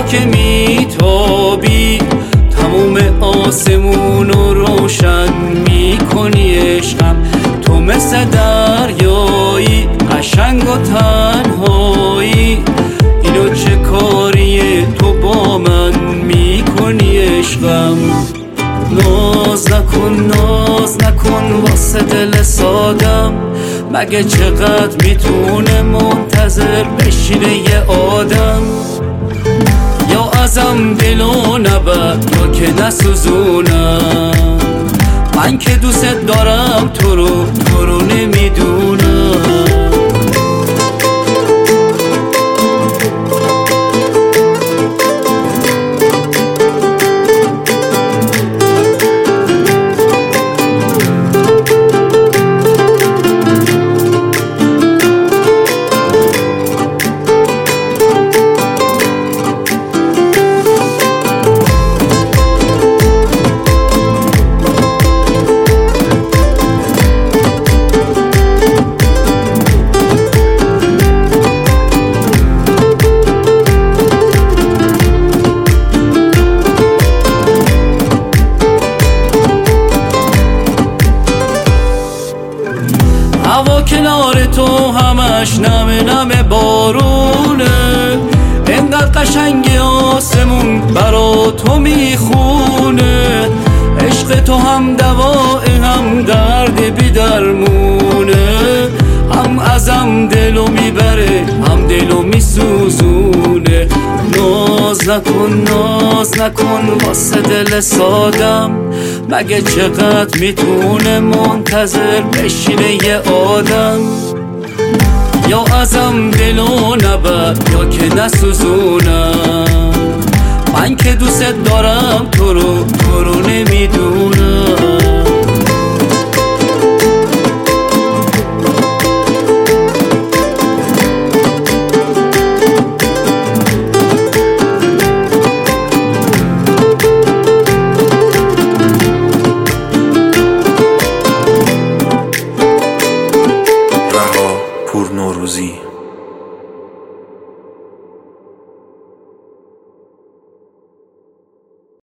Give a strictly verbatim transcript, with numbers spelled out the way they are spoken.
که میتابی تموم آسمون رو روشن میکنی عشقم. تو مثل دریایی قشنگ و تنهایی، اینو چه کاریه تو با من میکنی عشقم. ناز نکن ناز نکن واسه دل سادم، مگه چقدر میتونه منتظر بشینه یه آدم. یا ازم دلو نبر یا که نسوزونم، من که دوست دارم تو رو تو رو نمیدونم. هوا کنار تو همش نمه نمه بارونه، انقدر قشنگی آسمون برا تو میخونه. عشق تو هم دواه هم درد بی درمونه، هم ازم دلو میبره هم دلو میسوزونه. ناز نکن ناز نکن واسه دل سادم، مگه چقدر میتونه منتظر بشینه یه آدم. یا ازم دلو نبر یا که نسوزونم، من که دوست دارم تو رو تو رو نمیدونم.